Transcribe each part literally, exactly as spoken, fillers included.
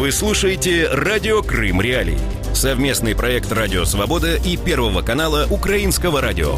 Вы слушаете «Радио Крым Реалии». Совместный проект «Радио Свобода» и Первого канала Украинского радио.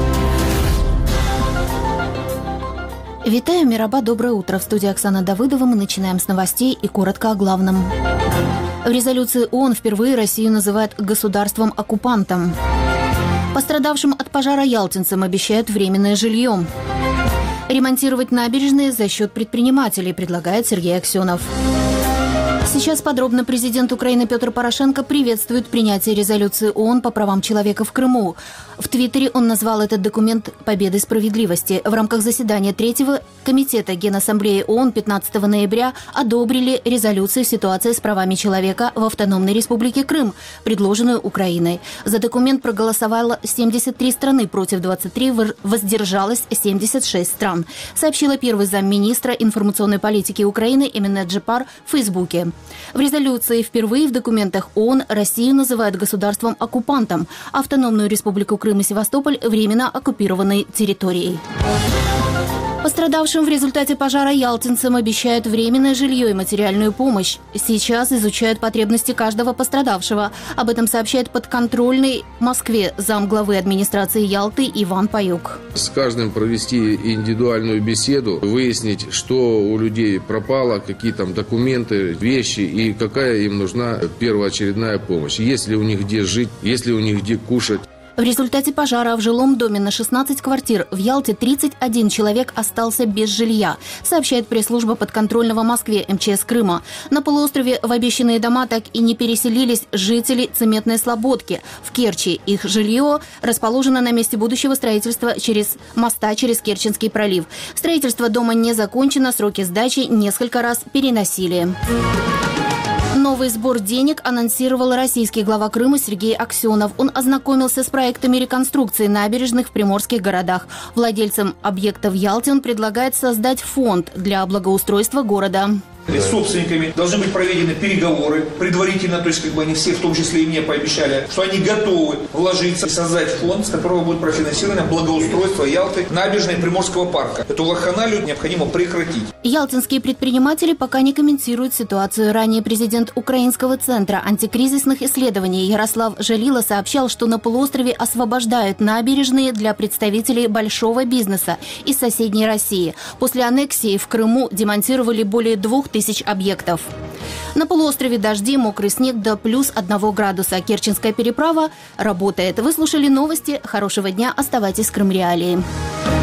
Витаю, Мираба, доброе утро. В студии Оксана Давыдова. Мы начинаем с новостей и коротко о главном. В резолюции ООН впервые Россию называют государством-оккупантом. Пострадавшим от пожара ялтинцам обещают временное жилье. Ремонтировать набережные за счет предпринимателей, предлагает Сергей Аксенов. Сейчас подробно. Президент Украины Петр Порошенко приветствует принятие резолюции ООН по правам человека в Крыму. В Твиттере он назвал этот документ «Победой справедливости». В рамках заседания третьего комитета Генассамблеи ООН пятнадцатого ноября одобрили резолюцию «Ситуация с правами человека в Автономной Республике Крым», предложенную Украиной. За документ проголосовало семьдесят три страны, против двадцати трёх воздержалось семьдесят шесть стран, сообщила первый замминистра информационной политики Украины Эмине Джипар в Фейсбуке. В резолюции впервые в документах ООН Россию называют государством-оккупантом, Автономную Республику Крым и Севастополь – временно оккупированной территорией. Пострадавшим в результате пожара ялтинцам обещают временное жилье и материальную помощь. Сейчас изучают потребности каждого пострадавшего. Об этом сообщает подконтрольный Москве замглавы администрации Ялты Иван Паюк. С каждым провести индивидуальную беседу, выяснить, что у людей пропало, какие там документы, вещи и какая им нужна первоочередная помощь. Есть ли у них где жить, есть ли у них где кушать. В результате пожара в жилом доме на шестнадцать квартир в Ялте тридцать один человек остался без жилья, сообщает пресс-служба подконтрольного Москве МЧС Крыма. На полуострове в обещанные дома так и не переселились жители Цементной Слободки. В Керчи их жилье расположено на месте будущего строительства через моста через Керченский пролив. Строительство дома не закончено, сроки сдачи несколько раз переносили. Новый сбор денег анонсировал российский глава Крыма Сергей Аксенов. Он ознакомился с проектами реконструкции набережных в приморских городах. Владельцам объекта в Ялте он предлагает создать фонд для благоустройства города. С собственниками должны быть проведены переговоры предварительно, то есть как бы они все, в том числе и мне, пообещали, что они готовы вложиться и создать фонд, с которого будет профинансировано благоустройство Ялты, набережной Приморского парка. Эту вакханалию необходимо прекратить. Ялтинские предприниматели пока не комментируют ситуацию. Ранее президент Украинского центра антикризисных исследований Ярослав Жалила сообщал, что на полуострове освобождают набережные для представителей большого бизнеса из соседней России. После аннексии в Крыму демонтировали более двух тысяч тысяч объектов. На полуострове дожди, мокрый снег до плюс одного градуса. Керченская переправа работает. Вы слушали новости. Хорошего дня. Оставайтесь с Крым Реалии.